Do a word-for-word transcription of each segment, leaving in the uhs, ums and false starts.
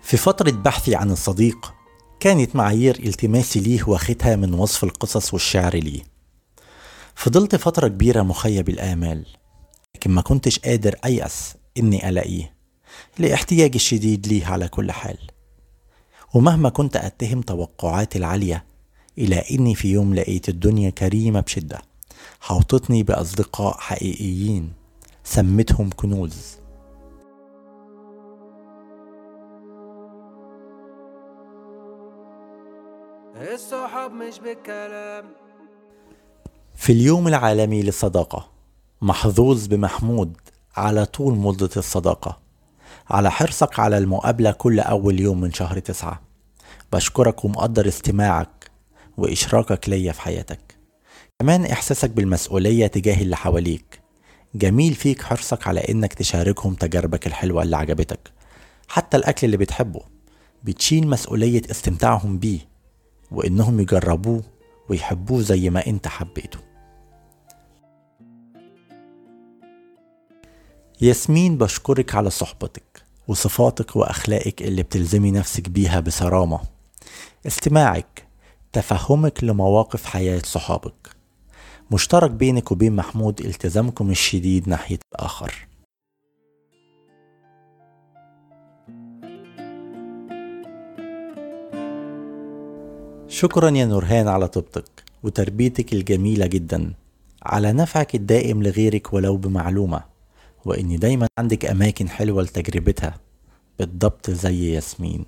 في فترة بحثي عن الصديق كانت معايير التماسي ليه واخدها من وصف القصص والشعر ليه. فضلت فترة كبيرة مخيب الآمال، لكن ما كنتش قادر أيأس إني ألاقيه لاحتياجي الشديد ليه على كل حال. ومهما كنت أتهم توقعاتي العالية، إلى إني في يوم لقيت الدنيا كريمة بشدة حوطتني بأصدقاء حقيقيين سمتهم كنوز. الصحاب مش بالكلام. في اليوم العالمي للصداقة، محظوظ بمحمود على طول مدة الصداقة، على حرصك على المقابلة كل أول يوم من شهر تسعة. بشكرك ومقدر استماعك وإشراكك ليا في حياتك، كمان إحساسك بالمسؤولية تجاه اللي حواليك. جميل فيك حرصك على إنك تشاركهم تجاربك الحلوة اللي عجبتك، حتى الأكل اللي بتحبه بتشيل مسؤولية استمتاعهم بيه وإنهم يجربوه ويحبوه زي ما إنت حبيته. ياسمين، بشكرك على صحبتك وصفاتك وأخلاقك اللي بتلزمي نفسك بيها بصرامة، استماعك، تفهمك لمواقف حياة صحابك. مشترك بينك وبين محمود التزامكم الشديد ناحية الآخر. شكرا يا نورهان على طيبتك وتربيتك الجميلة جدا، على نفعك الدائم لغيرك ولو بمعلومة، وإن دايما عندك أماكن حلوة لتجربتها بالضبط زي ياسمين.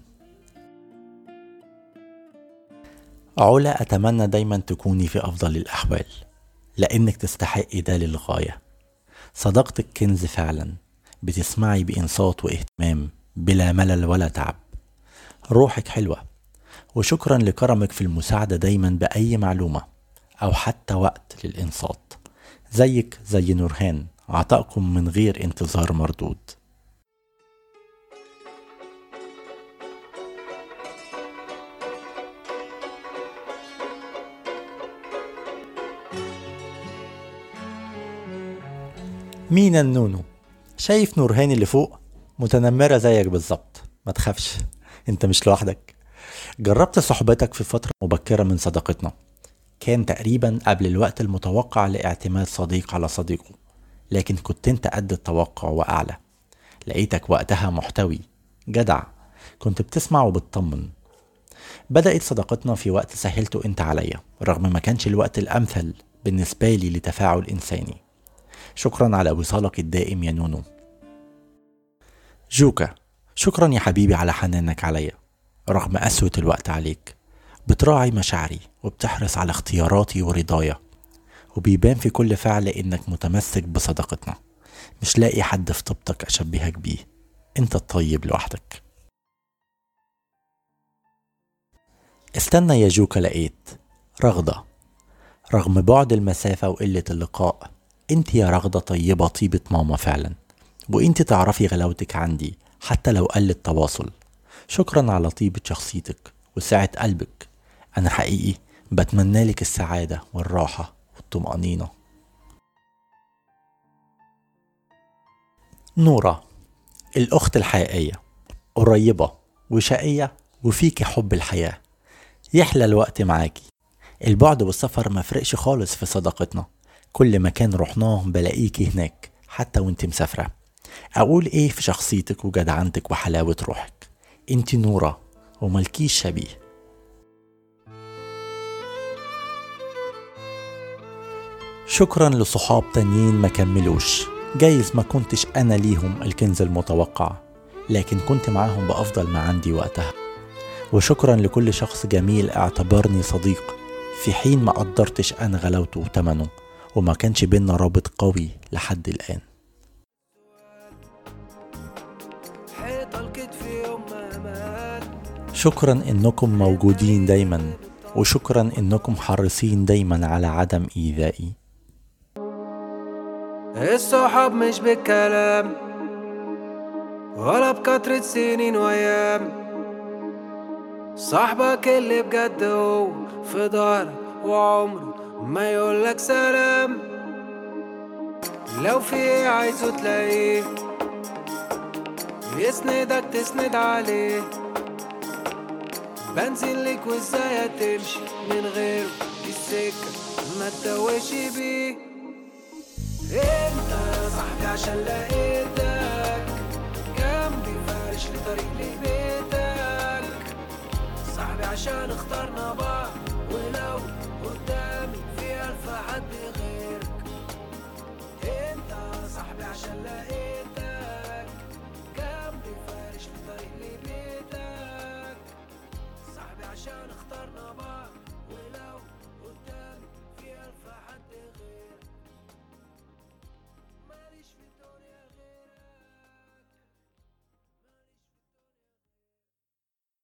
علا، أتمنى دايما تكوني في أفضل الأحوال لأنك تستحقي ده للغاية. صداقتك كنز فعلا، بتسمعي بإنصات واهتمام بلا ملل ولا تعب. روحك حلوة، وشكرا لكرمك في المساعدة دايما بأي معلومة أو حتى وقت للإنصات. زيك زي نورهان، عطائكم من غير انتظار مردود. مينا النونو، شايف نورهان اللي فوق؟ متنمرة زيك بالظبط، ما تخافش انت مش لوحدك. جربت صحبتك في فترة مبكرة من صداقتنا، كان تقريبا قبل الوقت المتوقع لاعتماد صديق على صديقه، لكن كنت انت قد التوقع وأعلى. لقيتك وقتها محتوي جدع، كنت بتسمع وبتطمن. بدأت صداقتنا في وقت سهلته انت عليا، رغم ما كانش الوقت الأمثل بالنسبة لي لتفاعل إنساني. شكرا على وصالك الدائم يا نونو. جوكا، شكرا يا حبيبي على حنانك عليا رغم قسوة الوقت عليك. بتراعي مشاعري وبتحرص على اختياراتي ورضايا، وبيبان في كل فعل انك متمسك بصداقتنا. مش لاقي حد في طيبتك اشبهك بيه، انت الطيب لوحدك. استنى يا جوكا، لقيت رغدة. رغم بعد المسافة وقلة اللقاء، انت يا رغدة طيبة طيبة ماما فعلا، وانت تعرفي غلاوتك عندي حتى لو قل التواصل. شكرا على طيبة شخصيتك وسعة قلبك، انا حقيقي بتمنى لك السعادة والراحة والطمأنينة. نورة، الأخت الحقيقية، قريبة وشقية وفيك حب الحياة. يحلى الوقت معاكي، البعد والسفر ما فرقش خالص في صداقتنا. كل مكان رحناه بلاقيكي هناك حتى وانت مسافرة. أقول ايه في شخصيتك وجدعنتك وحلاوة روحك، انت نورة وملكيش شبيه. شكرا لصحاب تانيين ما كملوش، جايز ما كنتش أنا ليهم الكنز المتوقع، لكن كنت معاهم بأفضل ما عندي وقتها. وشكرا لكل شخص جميل اعتبرني صديق في حين ما قدرتش أنا غلاوته وتمنه، وما كانش بينا رابط قوي لحد الآن. شكرا إنكم موجودين دايما، وشكرا إنكم حريصين دايما على عدم إيذائي. الصحاب مش بالكلام ولا بكترة سنين وأيام. صاحبك اللي بجد هو في ظهرك وعمره ما يقولك سلام. لو في ايه عايزه تلاقيه، يسندك تسند عليه. بنزل لك وازاي هتمشي من غيره السكة ما تتوهش بيه. انت يا صاحبي عشان لقيتك جنبي فارش لطريق لبيتك، صاحبي عشان اخترنا بعض ولو قدامي في ألف حد غيرك. انت يا صاحبي عشان لقيتك جنبي فارش لطريق لبيتك، صاحبي عشان اخترنا بعض